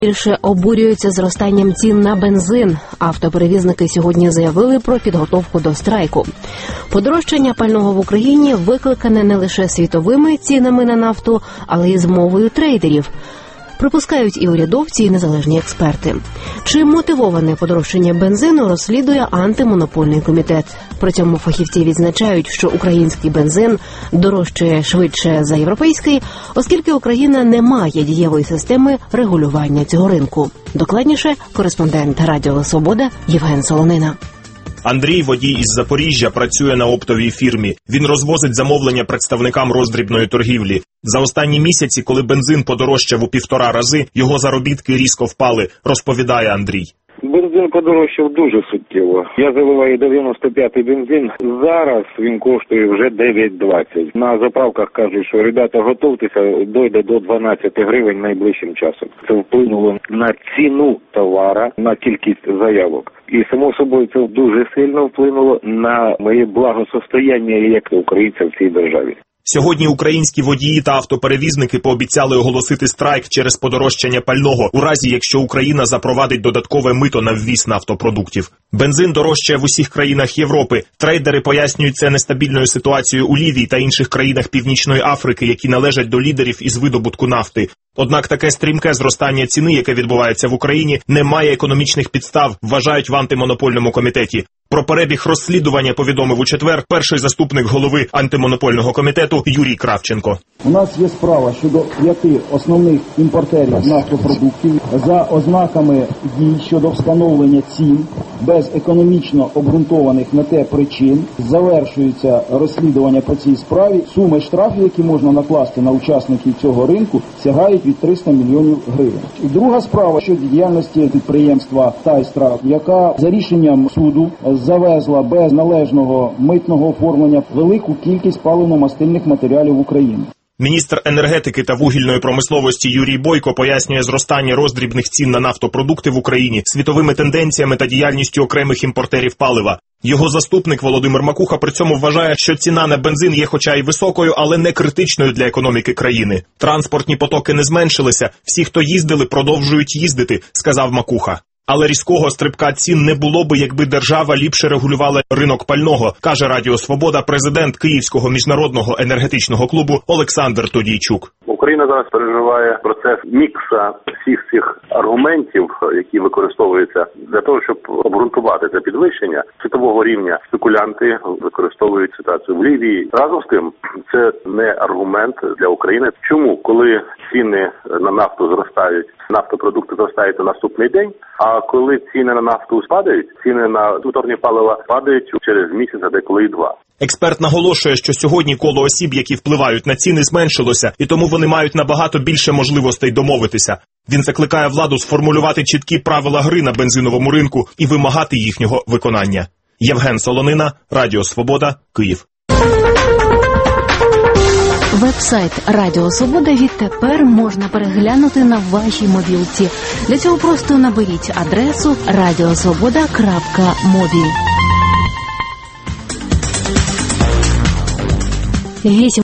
Більше обурюються зростанням цін на бензин. Автоперевізники сьогодні заявили про підготовку до страйку. Подорожчання пального в Україні викликане не лише світовими цінами на нафту, але й змовою трейдерів. Припускають і урядовці, і незалежні експерти. Чи мотивоване подорожчання бензину розслідує антимонопольний комітет. При цьому фахівці відзначають, що український бензин дорожчає швидше за європейський, оскільки Україна не має дієвої системи регулювання цього ринку. Докладніше кореспондент Радіо Свобода Євген Солонина. Андрій, водій із Запоріжжя, працює на оптовій фірмі. Він розвозить замовлення представникам роздрібної торгівлі. За останні місяці, коли бензин подорожчав у 1,5 рази, його заробітки різко впали, розповідає Андрій. Бензин подорожчав дуже суттєво. Я заливаю 95-й бензин. Зараз він коштує вже 9,20. На заправках кажуть, що ребята, готуйтеся, дойде до 12 гривень найближчим часом. Це вплинуло на ціну товара, на кількість заявок. І, само собою, це дуже сильно вплинуло на моє благосостояння як українця в цій державі. Сьогодні українські водії та автоперевізники пообіцяли оголосити страйк через подорожчання пального, у разі якщо Україна запровадить додаткове мито на ввіз нафтопродуктів. Бензин дорожчає в усіх країнах Європи. Трейдери пояснюють це нестабільною ситуацією у Лівії та інших країнах Північної Африки, які належать до лідерів із видобутку нафти. Однак таке стрімке зростання ціни, яке відбувається в Україні, не має економічних підстав, вважають в антимонопольному комітеті. Про перебіг розслідування повідомив у четвер перший заступник голови антимонопольного комітету Юрій Кравченко. У нас є справа щодо 5 основних імпортерів нафтопродуктів за ознаками дій щодо встановлення цін без економічно обґрунтованих на те причин. Завершується розслідування по цій справі. Суми штрафів, які можна накласти на учасників цього ринку, сягають від 300 мільйонів гривень. І друга справа щодо діяльності підприємства «Тайстра», яка за рішенням суду завезла без належного митного оформлення велику кількість паливно-мастильних матеріалів в Україну. Міністр енергетики та вугільної промисловості Юрій Бойко пояснює зростання роздрібних цін на нафтопродукти в Україні світовими тенденціями та діяльністю окремих імпортерів палива. Його заступник Володимир Макуха при цьому вважає, що ціна на бензин є хоча й високою, але не критичною для економіки країни. Транспортні потоки не зменшилися, всі, хто їздили, продовжують їздити, сказав Макуха. Але різкого стрибка цін не було би, якби держава ліпше регулювала ринок пального, каже Радіо Свобода президент Київського міжнародного енергетичного клубу Олександр Тодійчук. Україна зараз переживає процес мікса всіх цих аргументів, які використовуються для того, щоб обґрунтувати це підвищення світового рівня. Спекулянти використовують ситуацію в Лівії. Разом з тим, це не аргумент для України. Чому? Коли ціни на нафту зростають, нафтопродукти зростають на наступний день, а коли ціни на нафту спадають, ціни на моторні палива падають через місяць, а деколи і 2. Експерт наголошує, що сьогодні коло осіб, які впливають на ціни, зменшилося, і тому вони мають набагато більше можливостей домовитися. Він закликає владу сформулювати чіткі правила гри на бензиновому ринку і вимагати їхнього виконання. Євген Солонина, Радіо Свобода, Київ. Веб-сайт Радіо Свобода відтепер можна переглянути на вашій мобілці. Для цього просто наберіть адресу radiosvoboda.mobil.